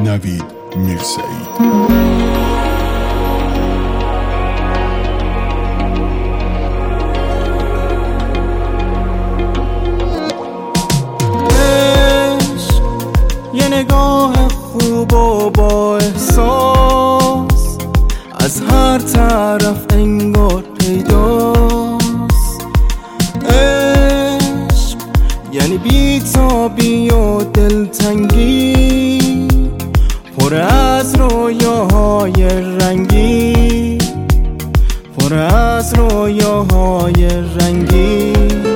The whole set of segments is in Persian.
نوید میرسعید. یه نگاه خوب و با احساس از هر طرف انگار پیداست. عشق یعنی بی‌تابی و دلتنگی، پر از رویاهای رنگی، پر از رویاهای رنگی.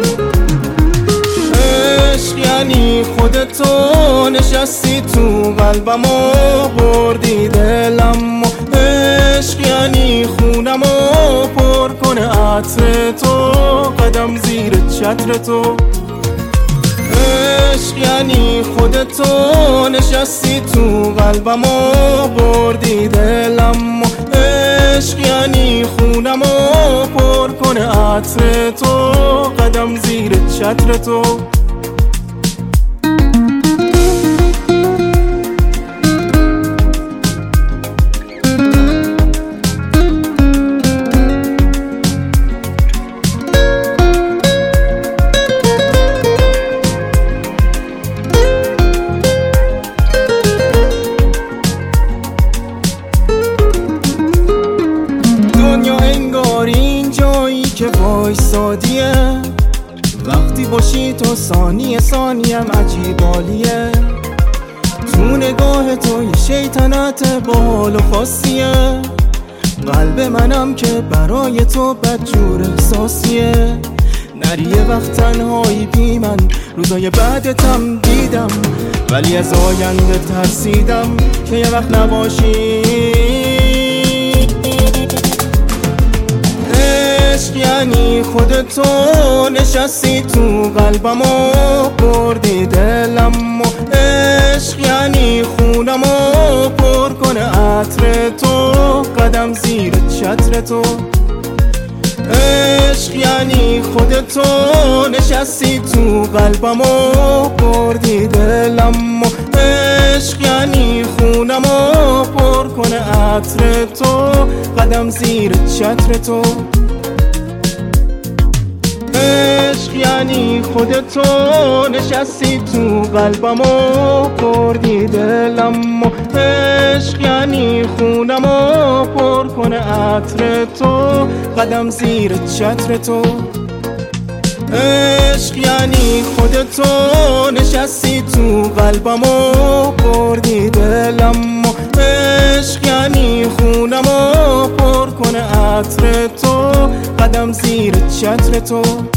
عشق یعنی خودتو نشستی تو قلبم و بردی دلم. عشق یعنی خونم و پر کنه عطر تو، قدم زیر چتر تو. عشق یعنی خودتو نشستی تو قلبم و بردی دلم. عشق یعنی خونم و پر کنه عطر تو، قدم زیر چتر تو. وایسادیه وقتی باشی تو، ثانیه ثانیم عجیبالیه. تو نگاه تو یه شیطنت باحال و خاصیه. قلب منم که برای تو بدجور احساسیه. نری یه وقت تنهایی بی من، روزای بعدتم دیدم، ولی از آینده ترسیدم که یه وقت نباشی. عشق یعنی خودتو نشستی تو قلبم و بردی دلم. عشق یعنی خونم و پر کنه عطر تو، قدم زیر چتر تو. عشق یعنی خودتو نشستی تو قلبم و بردی دلم. عشق یعنی خونم و پر کنه عطر تو، قدم زیر چتر تو. عشق یعنی خودتو نشستی تو قلبم و بردی دلم. عشق یعنی خونم و پر کنه عطر تو، قدم زیر چتر تو. عشق یعنی خودتو نشستی تو قلبم و بردی دلم. عشق یعنی خونم و پر کنه عطر تو، قدم زیر چتر تو.